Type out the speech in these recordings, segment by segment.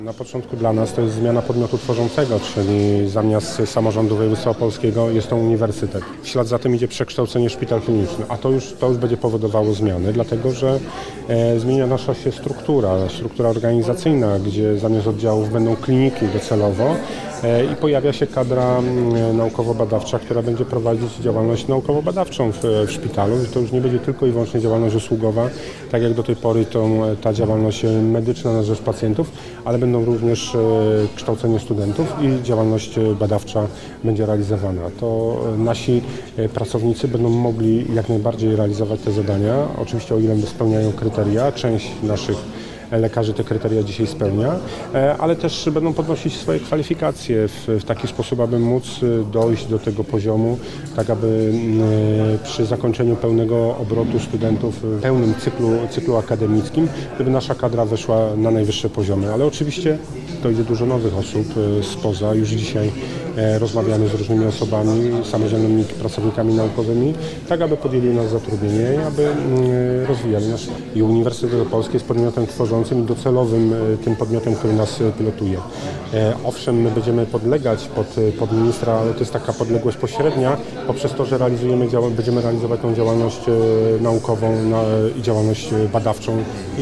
Na początku dla nas to jest zmiana podmiotu tworzącego, czyli zamiast samorządu województwa opolskiego jest to uniwersytet. W ślad za tym idzie przekształcenie szpital kliniczny, a to już będzie powodowało zmiany, dlatego że zmienia nasza się struktura organizacyjna, gdzie zamiast oddziałów będą kliniki docelowo i pojawia się kadra naukowo-badawcza, która będzie prowadzić działalność naukowo-badawczą w szpitalu. To już nie będzie tylko i wyłącznie działalność usługowa, tak jak do tej pory ta działalność medyczna na rzecz pacjentów, ale będą również kształcenie studentów i działalność badawcza będzie realizowana. To nasi pracownicy będą mogli jak najbardziej realizować te zadania, oczywiście o ile spełniają kryteria. Część naszych lekarzy te kryteria dzisiaj spełnia, ale też będą podnosić swoje kwalifikacje w taki sposób, aby móc dojść do tego poziomu, tak aby przy zakończeniu pełnego obrotu studentów, w pełnym cyklu akademickim, żeby nasza kadra weszła na najwyższe poziomy. Ale oczywiście dojdzie dużo nowych osób spoza. Już dzisiaj rozmawiamy z różnymi osobami, samodzielnymi pracownikami naukowymi, tak aby podjęli u nas zatrudnienie i aby rozwijali nasz. I Uniwersytet Opolski jest podmiotem tworzącym i docelowym tym podmiotem, który nas pilotuje. Owszem, my będziemy podlegać pod ministra, ale to jest taka podległość pośrednia poprzez to, że będziemy realizować tą działalność naukową i działalność badawczą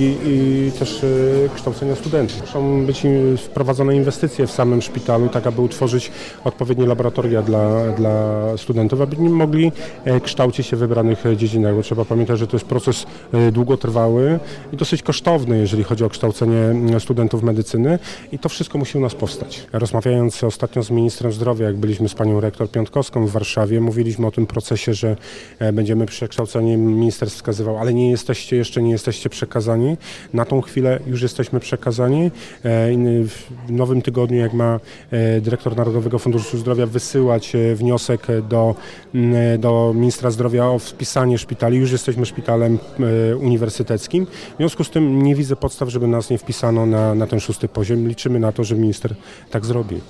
i też kształcenia studentów. Muszą być wprowadzone inwestycje w samym szpitalu, tak aby utworzyć odpowiednie laboratoria dla studentów, aby nie mogli kształcić się w wybranych dziedzinach, bo trzeba pamiętać, że to jest proces długotrwały i dosyć kosztowny, jeżeli chodzi o kształcenie studentów medycyny i to wszystko musi u nas powstać. Rozmawiając ostatnio z ministrem zdrowia, jak byliśmy z panią rektor Piątkowską w Warszawie, mówiliśmy o tym procesie, że będziemy przekształceni, minister wskazywał, ale jeszcze nie jesteście przekazani. Na tą chwilę już jesteśmy przekazani. W nowym tygodniu, jak ma dyrektor Narodowego Funduszu Zdrowia wysyłać wniosek do ministra zdrowia o wpisanie szpitali, już jesteśmy szpitalem uniwersyteckim. W związku z tym nie widzę podstaw, żeby nas nie wpisano na ten 6. poziom. Liczymy na to, że minister tak zrobi.